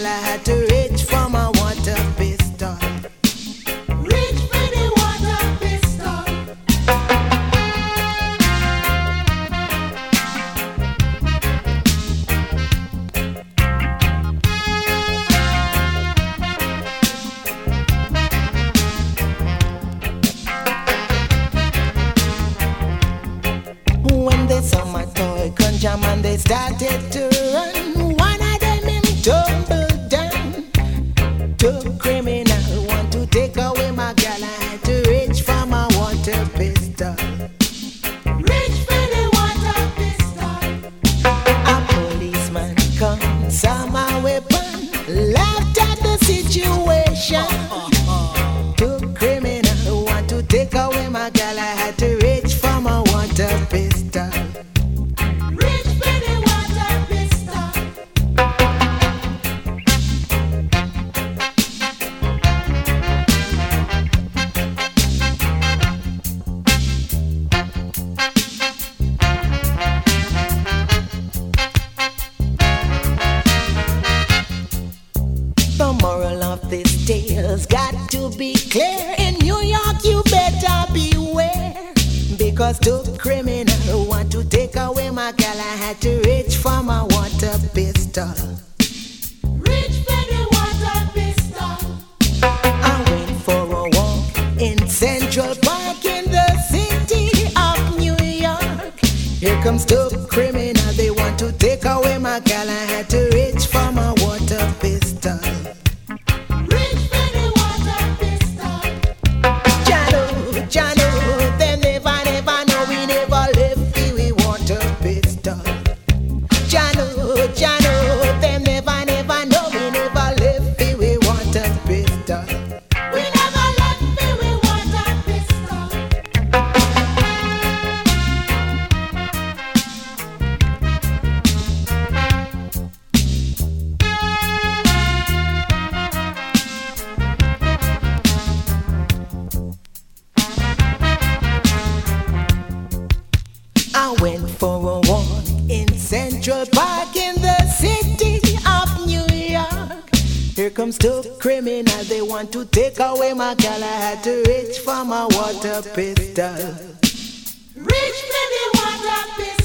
I had to reach for my water pistol. Reach for the water pistol. When they saw my toy conjure man, they started to run. One of them him tumbled down. Two criminal want to take away my girl. I had to reach for my water pistol. Reach for the water pistol. A policeman come, saw my weapon, laughed at the situation. Two criminal want to take away my girl. I had to reach for my water pistol. Reach for the water pistol. The moral of this tale's got to be clear. In New York, you better beware. Because two criminals want to take away my girl. I had to reach for my water pistol. Reach for the water pistol. I went for a walk in Central Park in the city of New York. Here comes two criminals, they want to take away my girl. I had to reach for my water pistol. Reach for the water pistol. Jano, them never know we never left the water pistol. Jano, them never know we never left the water pistol. We never left the water pistol. I went for a walk in Central Park in the city of New York. Here comes two criminals, they want to take away my girl. I had to reach for my water pistol. Reach for the water pistol.